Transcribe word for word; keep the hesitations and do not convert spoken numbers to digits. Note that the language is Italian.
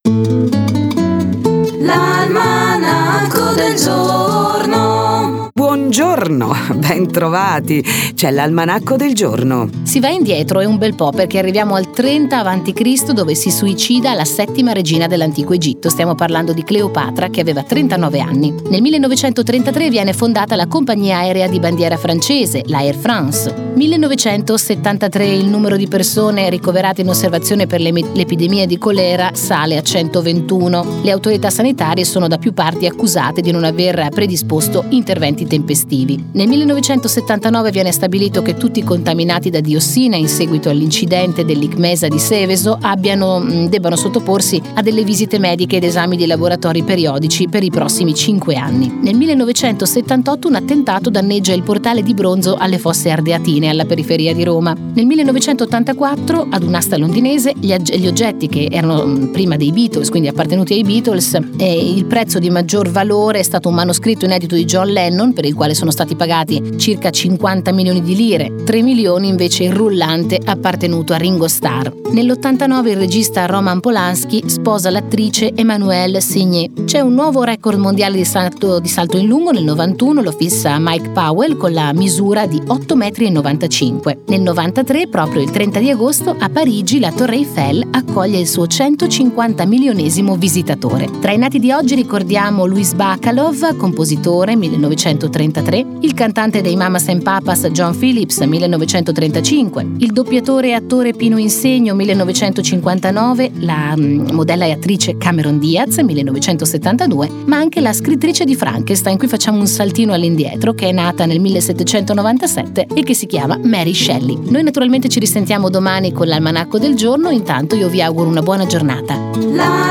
L'almanacco del giorno. Buongiorno, ben trovati. C'è l'almanacco del giorno. Si va indietro e un bel po', perché arriviamo al trenta avanti Cristo, dove si suicida la settima regina dell'antico Egitto. Stiamo parlando di Cleopatra, che aveva trentanove anni. Nel millenovecentotrentatré viene fondata la compagnia aerea di bandiera francese, la Air France. millenovecentosettantatré il numero di persone ricoverate in osservazione per l'epidemia di colera sale a centoventuno. Le autorità sanitarie sono da più parti accusate di non aver predisposto interventi tempestivi. Nel millenovecentosettantanove viene stabilito che tutti i contaminati da diossina in seguito all'incidente dell'Icmesa di Seveso abbiano, debbano sottoporsi a delle visite mediche ed esami di laboratori periodici per i prossimi cinque anni. Nel millenovecentosettantotto un attentato danneggia il portale di bronzo alle Fosse Ardeatine alla periferia di Roma. Nel millenovecentottantaquattro ad un'asta londinese gli, gli oggetti che erano prima dei Beatles, quindi appartenuti ai Beatles, e il prezzo di maggior valore è stato un manoscritto inedito di John Lennon, per il quale sono stati pagati circa cinquanta milioni di lire, tre milioni invece il rullante appartenuto a Ringo Starr. Nell'ottantanove il regista Roman Polanski sposa l'attrice Emmanuelle Seigné. C'è un nuovo record mondiale di salto, di salto in lungo. Nel novantuno lo fissa Mike Powell con la misura di otto virgola novantacinque metri. Nel novantatré, proprio il trenta di agosto, a Parigi la Torre Eiffel accoglie il suo centocinquanta milionesimo visitatore. Tra i nati di oggi ricordiamo Louis Bacalov, compositore, millenovecentotrentatré, il cantante dei Mamas and Papas John Phillips, millenovecentotrentacinque, il doppiatore e attore Pino Insegno, millenovecentocinquantanove, la mm, modella e attrice Cameron Diaz, millenovecentosettantadue, ma anche la scrittrice di Frankenstein, qui facciamo un saltino all'indietro, che è nata nel millesettecentonovantasette e che si chiama Mary Shelley. Noi naturalmente ci risentiamo domani con l'almanacco del giorno, intanto io vi auguro una buona giornata. La